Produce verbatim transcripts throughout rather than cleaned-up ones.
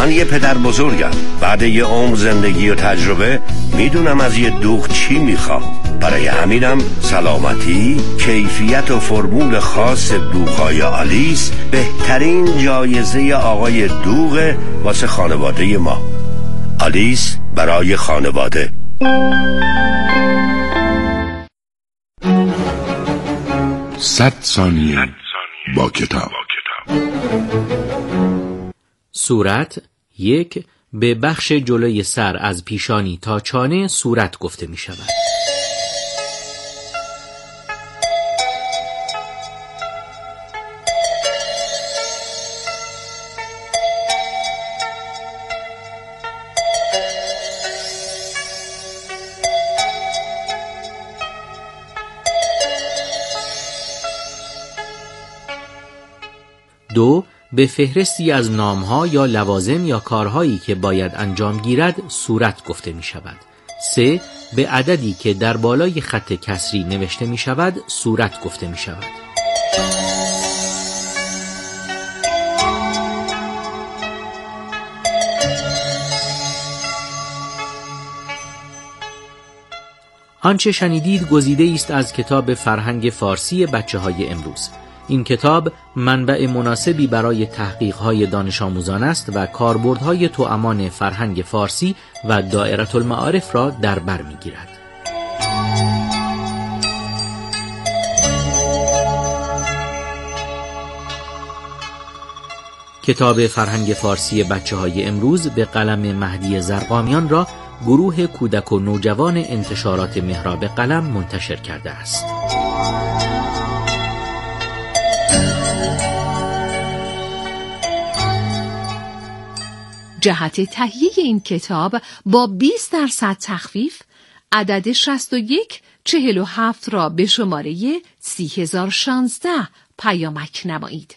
من یه پدر بزرگم. بعد یه عمر زندگی و تجربه میدونم از یه دوغ چی میخوام. برای همینم سلامتی، کیفیت و فرمول خاص دوغ‌های آلیس بهترین جایزه آقای دوغ واسه خانواده ما. آلیس برای خانواده. صد ثانیه با کتاب. صورت یک، به بخش جلوی سر از پیشانی تا چانه صورت گفته می شود. دو، به فهرستی از نامها یا لوازم یا کارهایی که باید انجام گیرد صورت گفته می شود. سه، به عددی که در بالای خط کسری نوشته می شود صورت گفته می شود. آنچه شنیدید گزیده است از کتاب فرهنگ فارسی بچه های امروز. این کتاب منبع مناسبی برای تحقیق‌های دانش آموزان است و کاربردهای توامان فرهنگ فارسی و دائره المعارف را در بر می‌گیرد. کتاب فرهنگ فارسی بچه‌های امروز به قلم مهدی زرقامیان را گروه کودک و نوجوان انتشارات محراب قلم منتشر کرده است. جهت تهیه این کتاب با بیست درصد تخفیف عدد شصت و یک چهل و هفت را به شماره سی هزار و شانزده پیامک نمایید.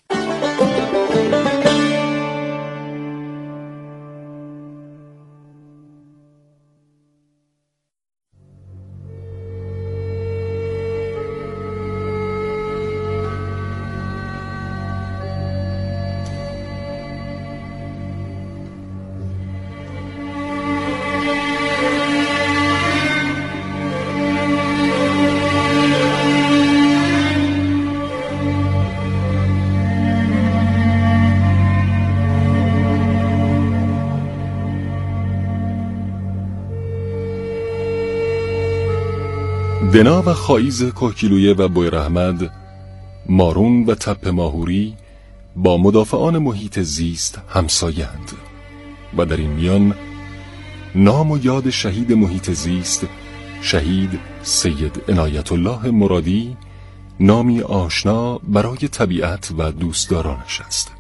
دنا و خایز کوکیلویه و بویراحمد، مارون و تپه ماهوری با مدافعان محیط زیست همسایه‌اند و در این میان نام و یاد شهید محیط زیست، شهید سید عنایت الله مرادی، نامی آشنا برای طبیعت و دوستدارانش است.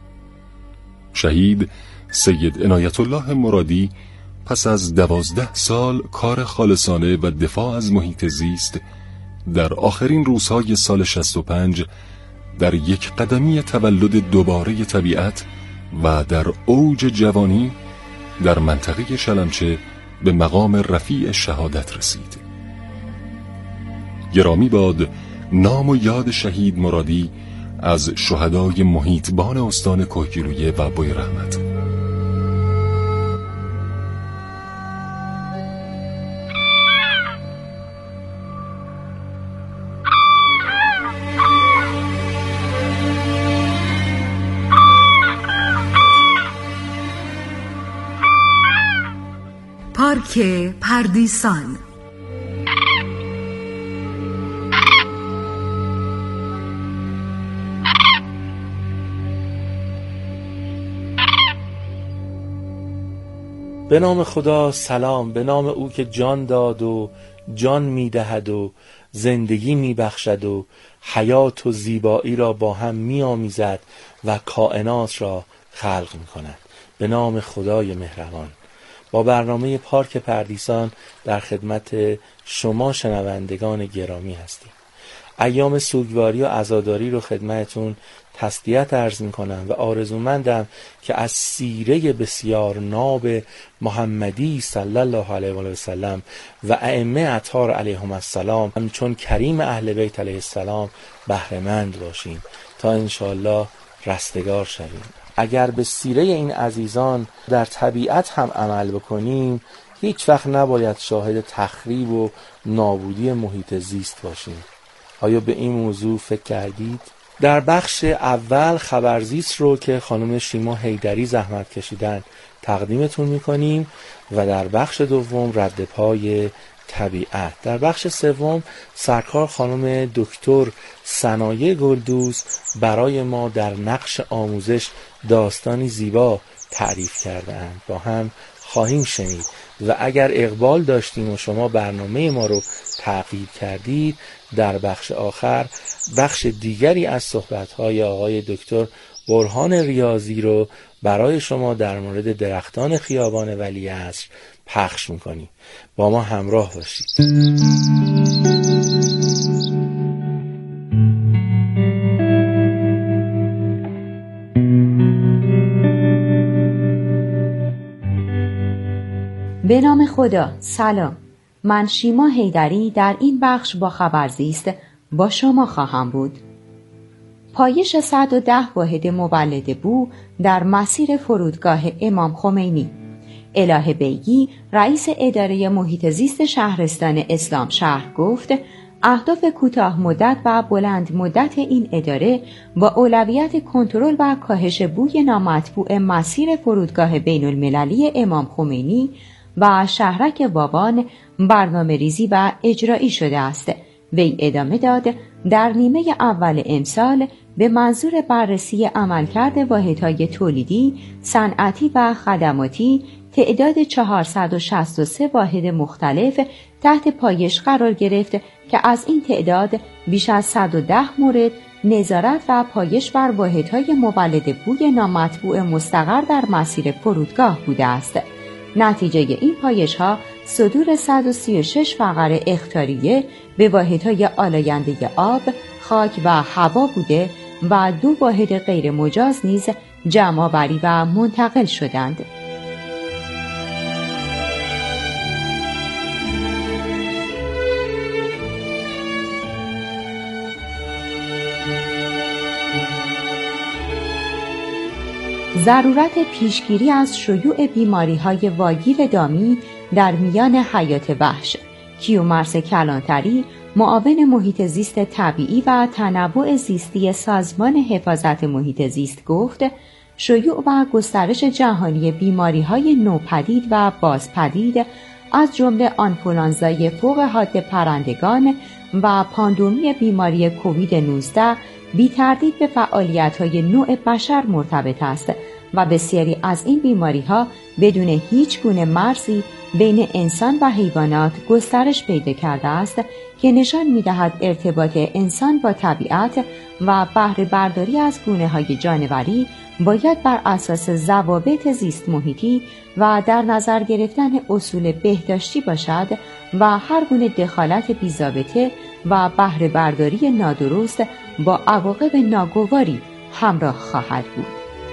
شهید سید عنایت الله مرادی پس از دوازده سال کار خالصانه و دفاع از محیط زیست در آخرین روزهای سال شصت و پنج در یک قدمی تولد دوباره طبیعت و در اوج جوانی در منطقه شلمچه به مقام رفیع شهادت رسید. گرامی باد نام و یاد شهید مرادی از شهدای محیطبان استان کوکیلویه و بویراحمد. پارک پردیسان. به نام خدا، سلام. به نام او که جان داد و جان میدهد و زندگی میبخشد و حیات و زیبایی را با هم میآمیزد و کائنات را خلق میکند. به نام خدای مهربان. با برنامه پارک پردیسان در خدمت شما شنوندگان گرامی هستیم. ایام سوگواری و عزاداری رو خدمتتون تسلیت عرض میکنم و آرزومندم که از سیره بسیار ناب محمدی صلی الله علیه و سلم و ائمه اطهار علیهم السلام همچون کریم اهل بیت علیه السلام بهره مند باشیم تا انشاءالله رستگار شویم. اگر به سیره این عزیزان در طبیعت هم عمل بکنیم، هیچ وقت نباید شاهد تخریب و نابودی محیط زیست باشیم. آیا به این موضوع فکر کردید؟ در بخش اول خبرزیست رو که خانم شیما حیدری زحمت کشیدن تقدیمتون میکنیم و در بخش دوم رد پای طبیعت. در بخش سوم سرکار خانم دکتر ثنایه گلدوز برای ما در نقش آموزش داستانی زیبا تعریف کردند. با هم خواهیم شنید و اگر اقبال داشتیم و شما برنامه ما رو تعقیب کردید، در بخش آخر بخش دیگری از صحبت‌های آقای دکتر برهان ریاضی رو برای شما در مورد درختان خیابان ولیعصر پخش می‌کنیم. با ما همراه باشید. به نام خدا. سلام، من شیما حیدری در این بخش با خبرزیست با شما خواهم بود. پایش صد و ده واحد مولد بو در مسیر فرودگاه امام خمینی. الهه بیگی رئیس اداره محیط زیست شهرستان اسلام شهر گفت اهداف کوتاه مدت و بلند مدت این اداره با اولویت کنترل و کاهش بوی نامطبوع مسیر فرودگاه بین المللی امام خمینی و شهرک بابان برنامه ریزی و اجرایی شده است. وی ادامه داد در نیمه اول امسال به منظور بررسی عملکرد واحدهای تولیدی، صنعتی و خدماتی تعداد چهارصد و شصت و سه واحد مختلف تحت پایش قرار گرفت که از این تعداد بیش از صد و ده مورد نظارت و پایش بر واحدهای مولد بوی نامطبوع مستقر در مسیر فرودگاه بوده است. نتیجه این پایش ها صدور صد و سی و شش فقره اخطاریه به واحدهای آلاینده آب، خاک و هوا بوده و دو واحد غیر مجاز نیز جمع‌آوری و منتقل شدند. ضرورت پیشگیری از شیوع بیماری‌های واگیر دامی در میان حیات وحش. کیومرث کلانتری، معاون محیط زیست طبیعی و تنوع زیستی سازمان حفاظت محیط زیست گفت شیوع و گسترش جهانی بیماری‌های نوپدید و بازپدید از جمله آنفولانزای فوق حاد پرندگان و پاندمی بیماری کووید نوزده بی تردید به فعالیت‌های نوع بشر مرتبط است و بسیاری از این بیماری‌ها بدون هیچ گونه مرزی بین انسان و حیوانات گسترش پیدا کرده است که نشان می‌دهد ارتباط انسان با طبیعت و بهره برداری از گونه‌های جانوری باید بر اساس ضوابط زیست محیطی و در نظر گرفتن اصول بهداشتی باشد و هر گونه دخالت بی‌ضابطه و بهره برداری نادرست با عواقب ناگواری همراه خواهد بود.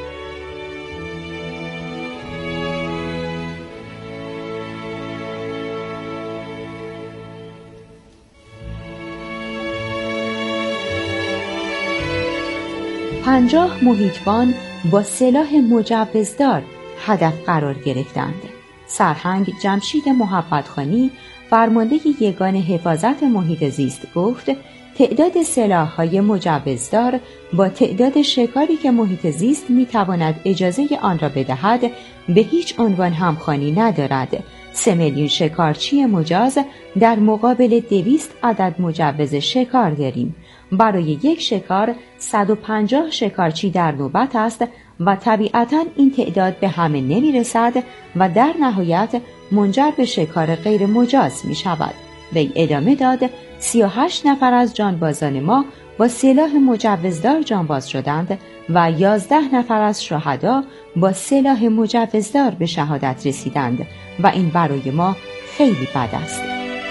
پنجاه محیطبان با سلاح مجوزدار هدف قرار گرفتند. سرهنگ جمشید محبتخانی، فرمانده یگان حفاظت محیط زیست گفت تعداد سلاح‌های مجوزدار با تعداد شکاری که محیط زیست می‌تواند اجازه آن را بدهد به هیچ عنوان همخوانی ندارد. سه میلیون شکارچی مجاز در مقابل دویست عدد مجوز شکار داریم. برای یک شکار صد و پنجاه شکارچی در نوبت است و طبیعتاً این تعداد به همه نمی رسد و در نهایت منجر به شکار غیر مجاز می شود. وی ادامه داد سی و هشت نفر از جانبازان ما با سلاح مجوزدار جانباز شدند و یازده نفر از شهدا با سلاح مجوزدار به شهادت رسیدند و این برای ما خیلی بد است.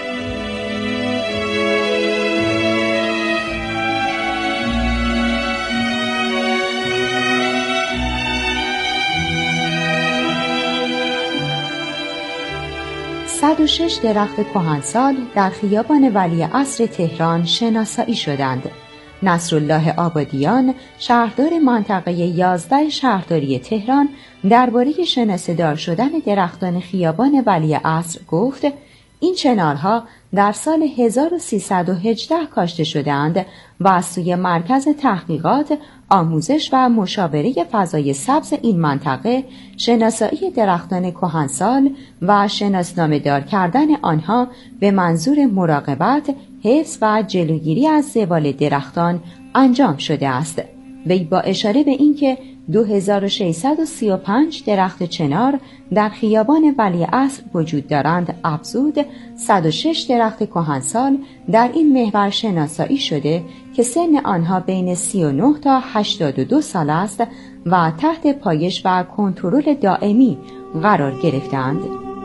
صد و شش درخت کهنسال در خیابان ولیعصر تهران شناسایی شدند. نصرالله آبادیان، شهردار منطقه یازده شهرداری تهران، درباره شناسه‌دار شدن درختان خیابان ولیعصر گفت: این چنارها در سال هزار و سیصد و هجده کاشته شدند و از سوی مرکز تحقیقات، آموزش و مشاوره فضای سبز این منطقه شناسایی درختان کهنسال و شناسنامه دار کردن آنها به منظور مراقبت، حفظ و جلوگیری از زوال درختان انجام شده است. وی با اشاره به اینکه دو هزار و ششصد و سی و پنج درخت چنار در خیابان ولیعصر وجود دارند افزود صد و شش درخت کهنسال در این محور شناسایی شده که سن آنها بین سی و نه تا هشتاد و دو سال است و تحت پایش و کنترل دائمی قرار گرفتند.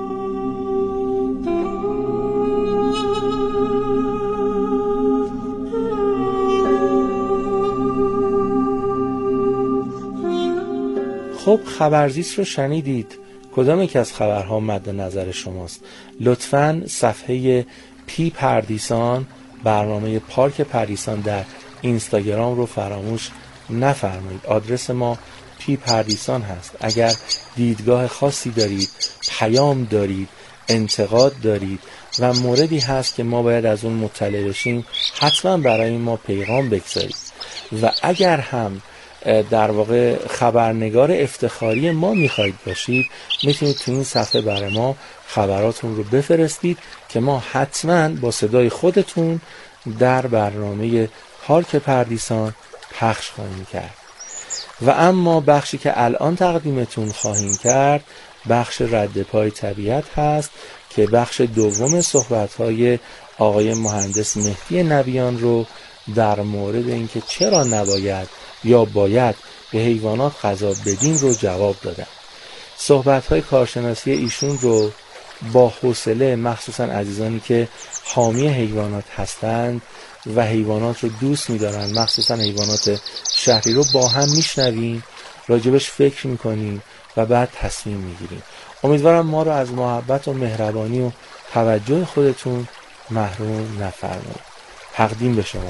خب خبرزیست رو شنیدید. کدام یک از خبرها مد نظر شماست؟ لطفاً صفحه پی پردیسان، برنامه پارک پردیسان در اینستاگرام رو فراموش نفرمایید. آدرس ما پی پردیسان هست. اگر دیدگاه خاصی دارید، پیام دارید، انتقاد دارید و موردی هست که ما باید از اون مطلع بشیم، حتما برای ما پیغام بگذارید. و اگر هم در واقع خبرنگار افتخاری ما میخواید باشید، میتونید تو این صفحه برای ما خبراتون رو بفرستید که ما حتما با صدای خودتون در برنامه پارک پردیسان پخش خواهیم کرد. و اما بخشی که الان تقدیمتون خواهیم کرد بخش رد پای طبیعت هست که بخش دوم صحبت‌های آقای مهندس مهدی نبیان رو در مورد اینکه چرا نباید یا باید به حیوانات غذا بدیم رو جواب دادن. صحبت‌های کارشناسی ایشون رو با حوصله، مخصوصا عزیزانی که حامی حیوانات هستند و حیوانات رو دوست می‌دارن، مخصوصا حیوانات شهری رو با هم میشنویم، راجبش فکر می‌کنیم و بعد تصمیم می‌گیریم. امیدوارم ما رو از محبت و مهربانی و توجه خودتون محروم نفرمایید. تقدیم به شما.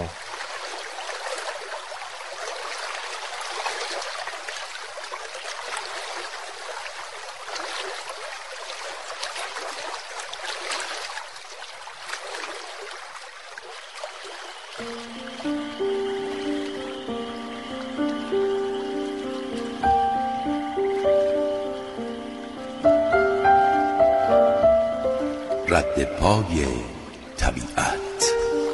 رد پای طبیعت.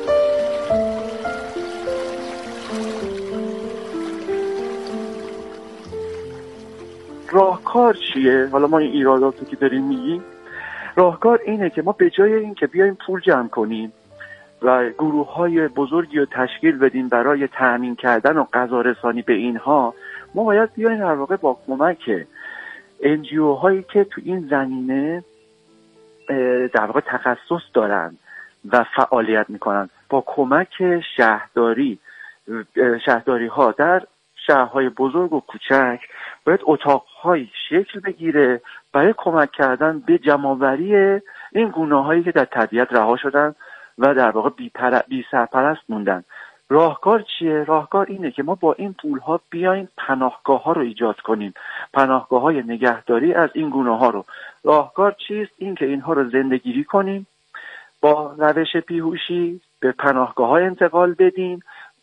راهکار چیه؟ حالا ما این ایراداتو که داریم میگیم، راهکار اینه که ما به جای این که بیایم پول جمع کنیم و گروه های بزرگی رو تشکیل بدیم برای تأمین کردن و غذا رسانی به اینها، ما باید بیایم در واقع با کمک ان جی او هایی که تو این زمینه در واقع تخصص دارن و فعالیت میکنن، با کمک شهرداری شهرداری ها در شهرهای بزرگ و کوچک باید اتاق‌های شکل بگیره برای کمک کردن به جمع‌آوری این گونه‌هایی که در طبیعت رها شدن و در واقع بی, پر... بی سرپرست موندن. راهکار چیه؟ راهکار اینه که ما با این پول‌ها بیایم پناهگاه‌ها رو ایجاد کنیم، پناهگاه‌های نگهداری از این گونه‌ها رو. راهکار چیست؟ این که اینها رو زندگیری کنیم، با روش بیهوشی به پناهگاه‌ها انتقال بدیم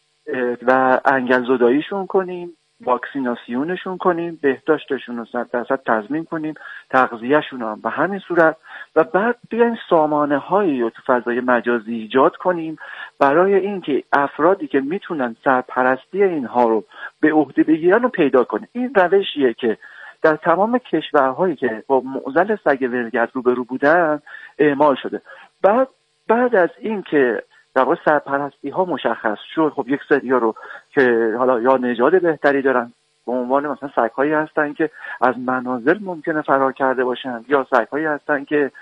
و انگل زداییشون کنیم، واکسیناسیونشون کنیم، بهداشتشون رو صد درصد تضمین کنیم، تغذیهشون هم به همین صورت، و بعد بیایم سامانه هایی رو تو فضای مجازی ایجاد کنیم برای اینکه افرادی که میتونن سرپرستی اینها رو به عهده بگیرن رو پیدا کنیم. این روشیه که در تمام کشورهایی که با معضل سگ ولگرد روبرو بودن اعمال شده. بعد بعد از این که در واقع سرپرستی ها مشخص شد، خب یک سری ها رو که حالا یا نژاد بهتری دارن، به عنوان مثلا سگ هایی هستن که از منازل ممکنه فرار کرده باشن، یا سگ هایی هستن که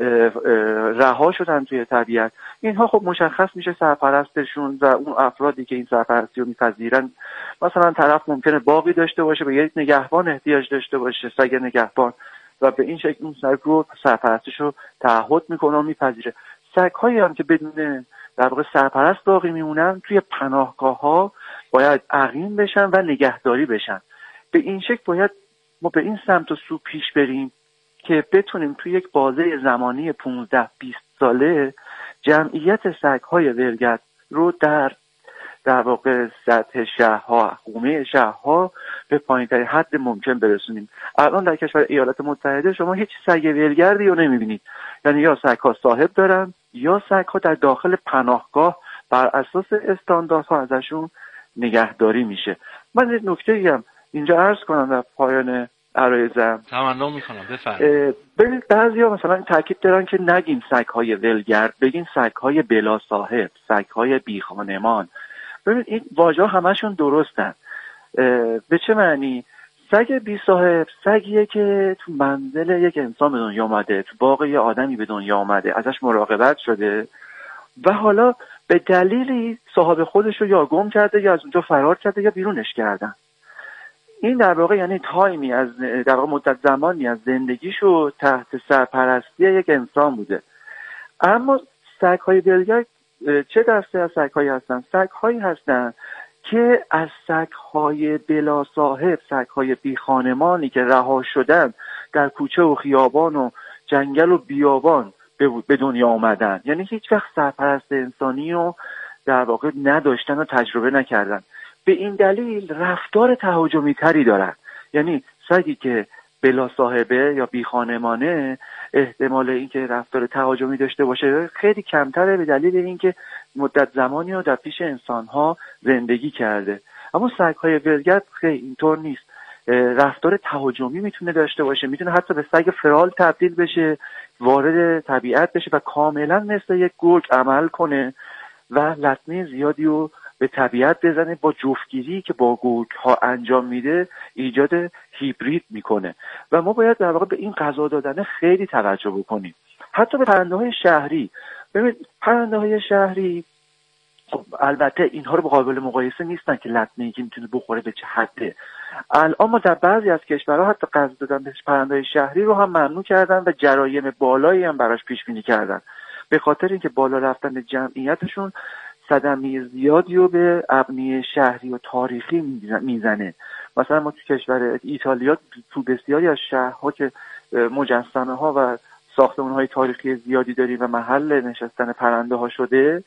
رها شدن توی طبیعت، اینها خب مشخص میشه سرپرستشون و اون افرادی که این سرپرستی رو میپذیرن. مثلا طرف ممکنه باغی داشته باشه، به یک نگهبان احتیاج داشته باشه، سگ نگهبان، و به این شکل اون سگ رو سرپرستش رو تعهد میکنه و میپذیره. سگ هایی هم که بدون در واقع سرپرست باقی میمونن توی پناهگاه ها باید عقیم بشن و نگهداری بشن. به این شکل باید ما به این سمت و سو پیش بریم که بتونیم توی یک بازه زمانی پانزده بیست ساله جمعیت سگ‌های ولگرد رو در در واقع سطح شهرها، حومه شهرها به پایین‌ترین حد ممکن برسونیم. الان در کشور ایالات متحده شما هیچ سگ ولگردی رو نمی‌بینید. یعنی یا سگ‌ها صاحب دارن یا سگ‌ها در داخل پناهگاه بر اساس استانداردها ازشون نگهداری میشه. من یک نکته‌ای هم اینجا عرض کنم در پایان عرایزم. تمنا میکنم بفرمایید. ببینید بعضیا مثلا تاکید دارن که نگیم سگ‌های ولگرد، بگین سگ‌های بلا صاحب، سگ‌های بی خانمان. ببینید این واژه همشون درستن. به چه معنی؟ سگ بی صاحب سگیه که تو منزل یک انسان به دنیا اومده، تو باغ یه آدمی به دنیا اومده، ازش مراقبت شده و حالا به دلیلی صاحب خودش رو یا گم کرده یا از اونجا فرار کرده یا بیرونش کردن. این در واقع یعنی تایمی از در واقع مدت زمانی از زندگیشو تحت سرپرستی یک انسان بوده. اما سگ‌های ولگرد چه دسته از سگ‌هایی هستن؟ سگ‌هایی هستن که از سگ‌های بلا صاحب، سگ‌های بی خانمانی که رها شدن در کوچه و خیابان و جنگل و بیابان به دنیا آمدن. یعنی هیچ وقت سرپرست انسانی رو در واقع نداشتن و تجربه نکردن. به این دلیل رفتار تهاجمی تری دارن. یعنی سگی که بلا صاحبه یا بی خانمانه احتمال اینکه رفتار تهاجمی داشته باشه خیلی کمتره، به دلیل اینکه مدت زمانی رو در پیش انسان‌ها زندگی کرده. اما سگ‌های ولگرد خیلی اینطور نیست. رفتار تهاجمی میتونه داشته باشه، میتونه حتی به سگ فرال تبدیل بشه، وارد طبیعت بشه و کاملا مثل یک گرگ عمل کنه و لطمه زیادی رو به طبیعت بزنه. با جفتگیری که با گرگ ها انجام میده ایجاد هیبرید میکنه و ما باید در واقع به این غذا دادن خیلی توجه بکنیم. حتی به پرنده های شهری، ببینید پرنده های شهری خب البته اینها رو به قابل مقایسه نیستن که لطمه‌ای که میتونه بخوره به چه حده. الان ما در بعضی از کشورها حتی غذا دادن به پرنده‌های شهری رو هم ممنوع کردن و جرایم بالایی هم براش پیش بینی کردن، به خاطر اینکه بالا رفتن جمعیتشون صدمه زیادی رو به ابنیه شهری و تاریخی میزنه. مثلا ما تو کشور ایتالیا تو بسیاری از شهرها که مجسمه ها و ساختمان های تاریخی زیادی داریم و محل نشستن پرنده ها شده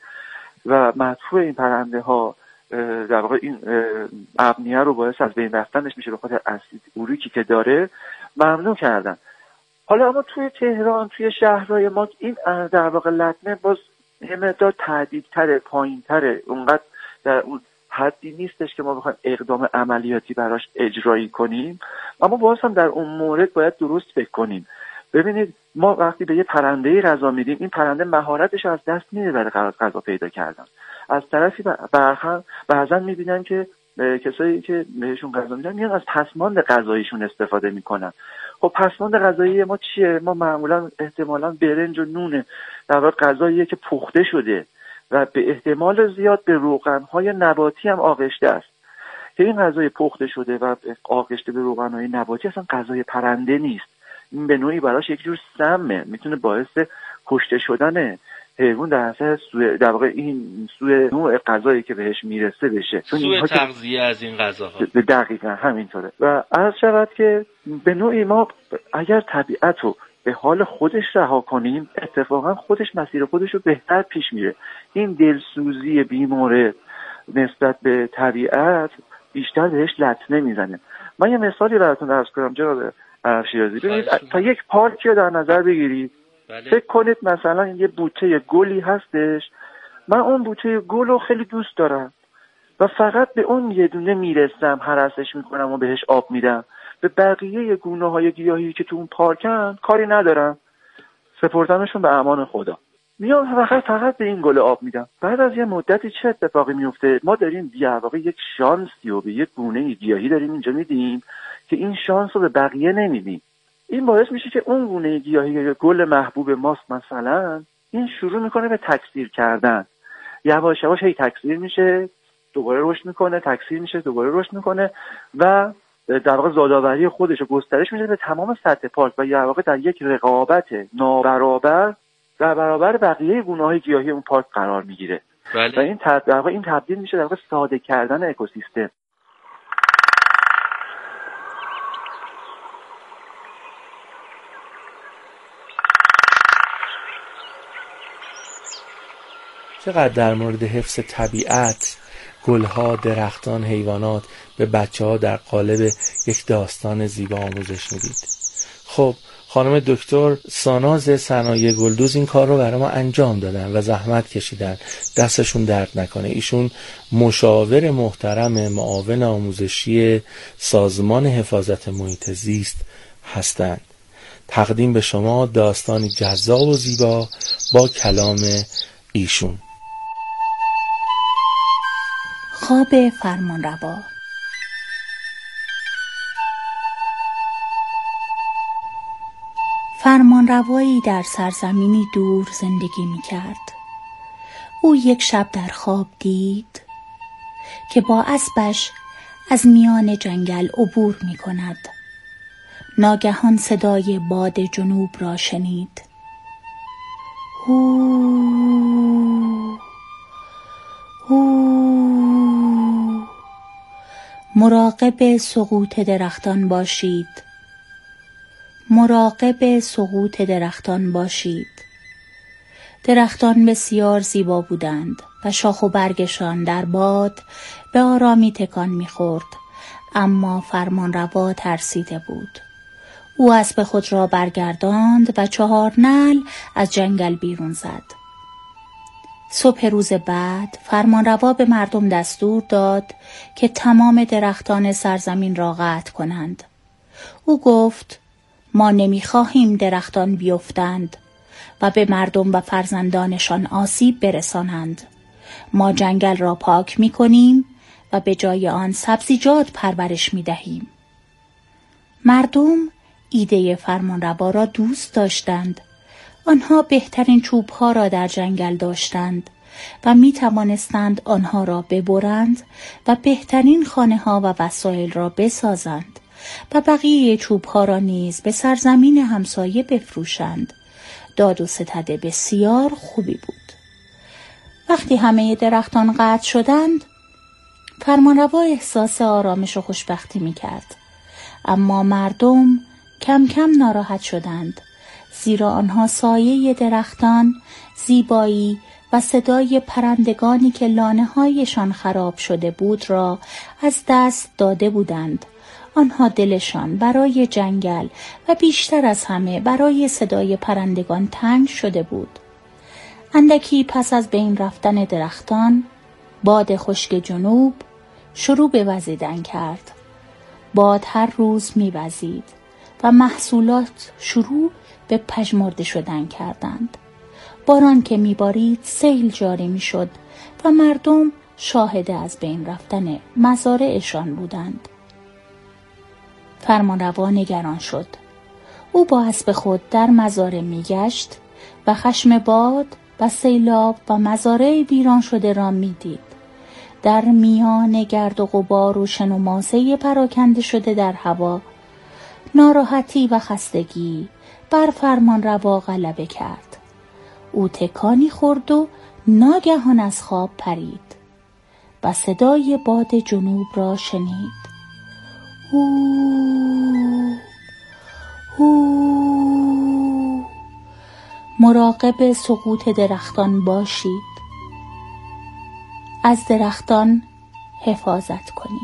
و مدفوع این پرنده ها در واقع این ابنیه رو باعث از بین رفتنش میشه به خاطر اسید اوریکی که داره، ممنوع کردن. حالا اما توی تهران، توی شهرهای ما این در واقع لطمه باز یه مقدار تهدیدتره، پایینتره، اونقدر در اون حدی نیستش که ما بخوایم اقدام عملیاتی براش اجرایی کنیم، اما باز هم در اون مورد باید درست فکر کنیم. ببینید ما وقتی به یه پرنده‌ای غذا میدیم، این پرنده مهارتش از دست میده برای غذا پیدا کردن. از طرفی برخلاف بعضا میبینن که کسایی که بهشون غذا میدن میان از پسماند غذاییشون استفاده میکنن. خب پسماند غذایی ما چیه؟ ما معمولا احتمالاً برنج و نونه، در واقع غذاییه که پخته شده و به احتمال زیاد به روغن‌های نباتی هم آغشته است. که این غذای پخته شده و آغشته به روغن‌های نباتی اصلا غذای پرنده نیست. این به نوعی براش یک جور سمه، میتونه باعث کشته شدن حیوان در اثر سوء در واقع این سوء نوع غذایی که بهش میرسه بشه، سوء تغذیه از این غذاها. دقیقاً همینطوره. و عرض شود که به نوعی ما اگر طبیعت رو به حال خودش رها کنیم، اتفاقا خودش مسیر خودش رو بهتر پیش میره. این دلسوزی بیمورد نسبت به طبیعت بیشتر بهش لطمه میزنه. من یه مثالی براتون عرض کنم جناب شیرازی. ببینید تا یک پارکی رو در نظر بگیرید، بله. فکر کنید مثلا یه بوته گلی هستش، من اون بوته گل رو خیلی دوست دارم و فقط به اون یه دونه میرسم، هرسش میکنم و بهش آب میدم. به بقیه گونه های گیاهی که تو اون پارکن کاری ندارم، سپردمشون به امان خدا. میام فقط فقط به این گل آب میدم. بعد از یه مدتی چه اتفاقی میفته؟ ما داریم در واقع یک شانسی و به یک گونه گیاهی داریم اینجا میدیم که این شانس رو به بقیه نمیدیم. این باعث میشه که اون گونه گیاهی گل محبوب ماست مثلا، این شروع میکنه به تکثیر کردن. یواش یواش هی تکثیر میشه، دوباره رشد میکنه، تکثیر میشه، دوباره رشد میکنه و در واقع زادآوری خودش رو گسترش میده به تمام سطح پارک و در واقع در یک رقابت نابرابر در برابر بقیه گونه‌های گیاهی اون پارک قرار میگیره. و این در واقع این تبدیل میشه در واقع ساده کردن اکوسیستم. چقدر در مورد حفظ طبیعت، گلها، درختان، حیوانات به بچه ها در قالب یک داستان زیبا آموزش میدید. خب خانم دکتر ساناز صنایع گلدوز این کار رو برای ما انجام دادن و زحمت کشیدن، دستشون درد نکنه. ایشون مشاور محترم معاون آموزشی سازمان حفاظت محیط زیست هستند. تقدیم به شما داستانی جذاب و زیبا با کلام ایشون. خواب فرمانروا. فرمانروایی در سرزمینی دور زندگی می کرد. او یک شب در خواب دید که با اسبش از میان جنگل عبور می کند. ناگهان صدای باد جنوب را شنید. هو هو. مراقب سقوط درختان باشید. مراقب سقوط درختان باشید. درختان بسیار زیبا بودند و شاخ و برگشان در باد به آرامی تکان می‌خورد، اما فرمانروا ترسیده بود. او اسب خود را برگرداند و چهار نعل از جنگل بیرون زد. صبح روز بعد فرمانروا به مردم دستور داد که تمام درختان سرزمین را قطع کنند. او گفت ما نمی‌خواهیم درختان بیفتند و به مردم و فرزندانشان آسیب برسانند. ما جنگل را پاک می‌کنیم و به جای آن سبزیجات پرورش می‌دهیم. مردم ایده فرمانروا را دوست داشتند. آنها بهترین چوب‌ها را در جنگل داشتند و می‌توانستند آنها را ببرند و بهترین خانه‌ها و وسایل را بسازند و بقیه چوب‌ها را نیز به سرزمین همسایه بفروشند. داد و ستد بسیار خوبی بود. وقتی همه درختان قطع شدند، فرمانروا احساس آرامش و خوشبختی می‌کرد. اما مردم کم کم ناراحت شدند، زیرا آنها سایه درختان، زیبایی و صدای پرندگانی که لانه‌هایشان خراب شده بود را از دست داده بودند. آنها دلشان برای جنگل و بیشتر از همه برای صدای پرندگان تنگ شده بود. اندکی پس از بین رفتن درختان، باد خشک جنوب شروع به وزیدن کرد. باد هر روز می‌وزید و محصولات شروع به پژمرده شدن کردند. باران که می‌بارید سیل جاری می‌شد و مردم شاهد از بین رفتن مزارعشان بودند. فرمانروا نگران شد. او با اسب خود در مزارع می‌گشت و خشم باد و سیلاب و مزارع ویران شده را می‌دید. در میان گرد و غبار و شن و ماسه پراکنده شده در هوا، ناراحتی و خستگی بر فرمانروا غلبه کرد. او تکانی خورد و ناگهان از خواب پرید و صدای باد جنوب را شنید. هو هو. مراقب سقوط درختان باشید. از درختان حفاظت کنید.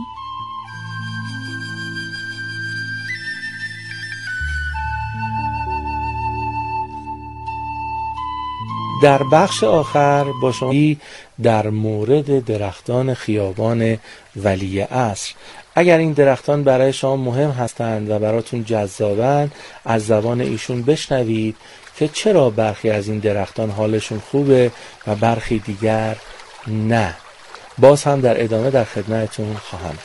در بخش آخر با شما در مورد درختان خیابان ولی عصر. اگر این درختان برای شما مهم هستند و براتون جذابند، از زبان ایشون بشنوید که چرا برخی از این درختان حالشون خوبه و برخی دیگر نه. باز هم در ادامه در خدمتتون خواهم.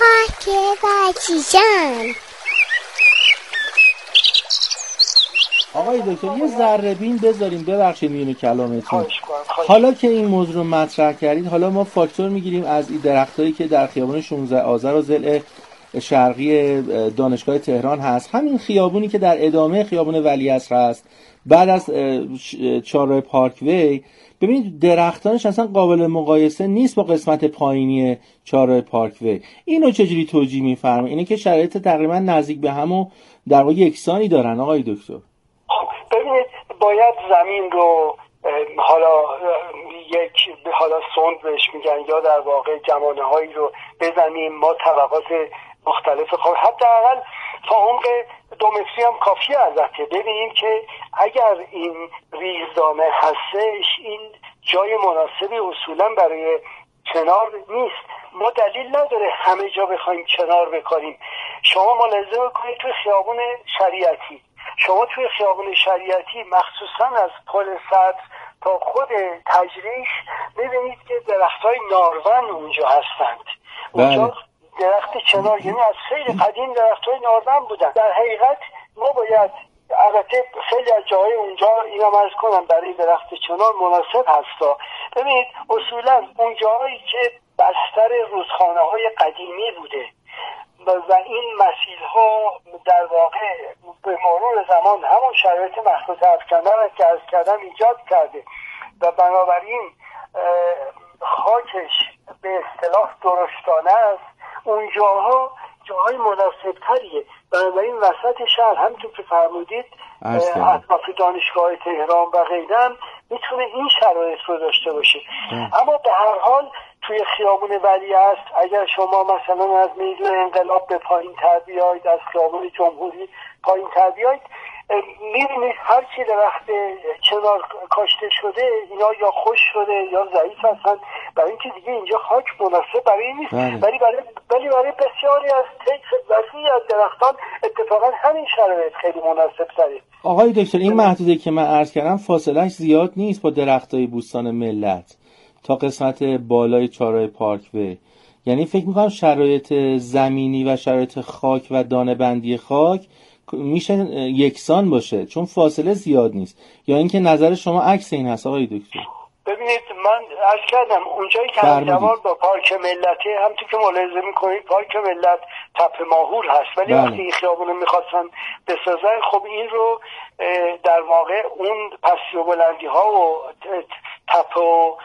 پاک بچیجان. آقای دکتر یه ذره بین بذاریم، ببخشید میونه کلامتون. حالا که این موضوع رو مطرح کردید، حالا ما فاکتور میگیریم از این درختایی که در خیابان شانزده آذر و ضلع شرقی دانشگاه تهران هست، همین خیابونی که در ادامه خیابان ولیعصر هست بعد از چهارراه پارک وی. ببینید درختانش اصلا قابل مقایسه نیست با قسمت پایینی چهارراه پارک وی. اینو چجوری توجیه می‌فرمایید؟ اینه که شرایط تقریبا نزدیک به هم و در واقع یکسانی دارن آقای دکتر. ببینید باید زمین رو حالا یک حالا سوند بهش میگن یا در واقع جمانه هایی رو بزنیم، ما طبقات مختلف خواهد حداقل تا عمق دو متری هم کافیه. البته ببینیم که اگر این ریزدانه هستش این جای مناسبی اصولا برای کنار نیست. ما دلیل نداره همه جا بخوایم کنار بکاریم. شما ملاحظه بکنید توی خیابون شریعتی، شما توی خیابون شریعتی مخصوصا از پل سبز تا خود تجریش ببینید که درختای نارون اونجا هستند. اونجا درخت چنار، یعنی از خیلی قدیم درختای نارون بودن. در حقیقت ما باید، البته خیلی از جاهای اونجا اینم عرض کنم برای درخت چنار مناسب هستا. ببینید اصولا اون جاهایی که بستر رودخانه های قدیمی بوده و این مسیل ها در واقع به مرور زمان همون شرایط مخلوط افکنده که از کردن ایجاد کرده و بنابراین خاکش به اصطلاح درشتانه است، اون جاها جاهای مناسب تریه. بنابراین وسط شهر همونطور که فرمودید اطراف دانشگاه تهران و غیره میتونه این شرایط رو داشته باشه. اما به هر حال توی خیابون ولیعصر اگر شما مثلا از میدون انقلاب به پایین تر بیاید، از خیابون جمهوری پایین تر بیاید، میبینید هر چی درخت چنار کاشته شده اینا یا خوش شده یا ضعیف هستن، برای اینکه دیگه اینجا خاک مناسب برای این نیست. ولی برای ولی برای بسیاری از طیف وسیعی از درختان اتفاقا همین شرایط خیلی مناسب تره. آقای دکتر این محدوده که من عرض کردم فاصلهش زیاد نیست با درختای بوستان ملت تا قسمت بالای چهارراه پارک وی، یعنی فکر میکنم شرایط زمینی و شرایط خاک و دانه بندی خاک میشه یکسان باشه چون فاصله زیاد نیست، یا اینکه نظر شما عکس این هست آقای دکتر؟ ببینید من عرض کردم اونجایی که همزمان با پارک ملتی، همونطور که ملاحظه میکنید پارک ملت تپه ماهور هست، ولی وقتی این خیابون رو میخواستن بسازن خب این رو در واقع اون پستی و بلندی ها و تپه و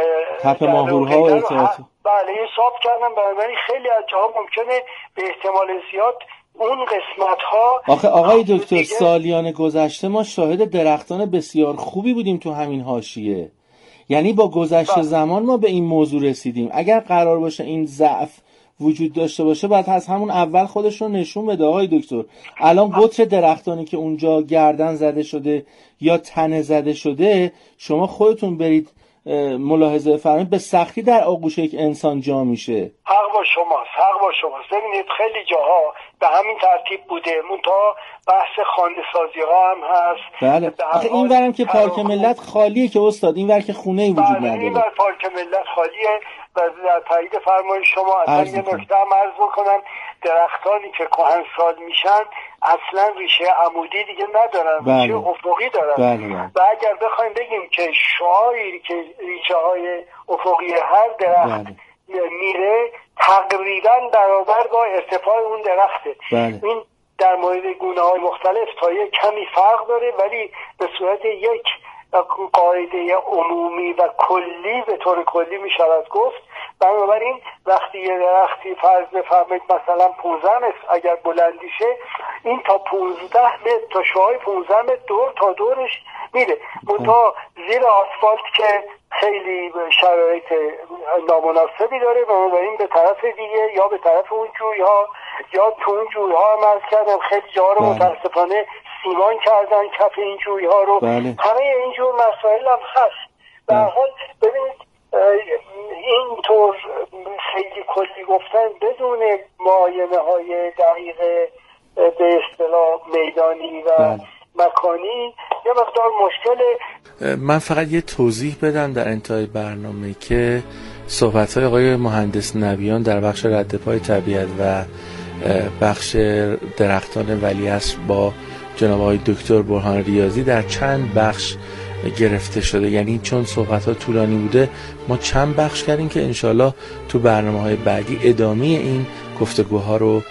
تپه ماهورها و ارتفاعات بله حساب کردم. بنابراین خیلی از جاها ممکنه به احتمال زیاد اون قسمت ها. آخه آقای دکتر دیگه... سالیان گذشته ما شاهد درختان بسیار خوبی بودیم تو همین حاشیه، یعنی با گذشت با... زمان ما به این موضوع رسیدیم. اگر قرار باشه این ضعف وجود داشته باشه باید از همون اول خودش رو نشون بده آقای دکتر. الان قطر درختانی که اونجا گردن زده شده یا تنه زده شده شما خودتون برید ملاحظه فرمایید به سختی در آغوش یک انسان جا میشه. حق با شماست، حق با شماست. ببینید خیلی جاها به همین ترتیب بوده، منتها بحث خانه‌سازی ها هم هست. بله آخه این ورم که پارک ملت خالیه که استاد، این ور که خونه‌ای وجود نداره. این ور پارک ملت خالیه و در تایید فرمایش شما اصلا یه نکته هم عرض بکنم، درختانی که کهنسال میشن اصلا ریشه عمودی دیگه ندارن، بله. ریشه افقی دارن. بله بله. و اگر بخوایم بگیم که شعاعی که ریشه های افقی هر درخت بله. میره تقریبا برابر با ارتفاع اون درخته. بله. این در مورد گونه های مختلف تا یک کمی فرق داره، ولی به صورت یک قاعده عمومی و کلی به طور کلی می شود گفت. بنابراین وقتی یه درختی فرض بفرمایید مثلا پانزده متر اگر بلندی شه، این تا پانزده متر تا شعاع پانزده متر دور تا دورش میره، منتها زیر آسفالت که خیلی شرایط نامناسبی داره، بنابراین به طرف دیگه یا به طرف اون جویها یا تو اون جویها هم عرض کردم خیلی جاها رو متاسفانه سیمان کردن کف این جویها رو. بله. همه اینجور مسائل هم هست. به هر حال ببینید اینطور خیلی کلی گفتن بدون معاینه های دقیق به اصطلاح میدانی و بله. مکانی یه مقدار مشکله. من فقط یه توضیح بدم در انتهای برنامه که صحبت‌های آقای مهندس نبیان در بخش رد پای طبیعت و بخش درختان ولیعصر با جناب آقای دکتر برهان ریاضی در چند بخش گرفته شده. یعنی چون صحبت ها طولانی بوده ما چند بخش کردیم که انشالله تو برنامه های بعدی ادامه این گفتگوها رو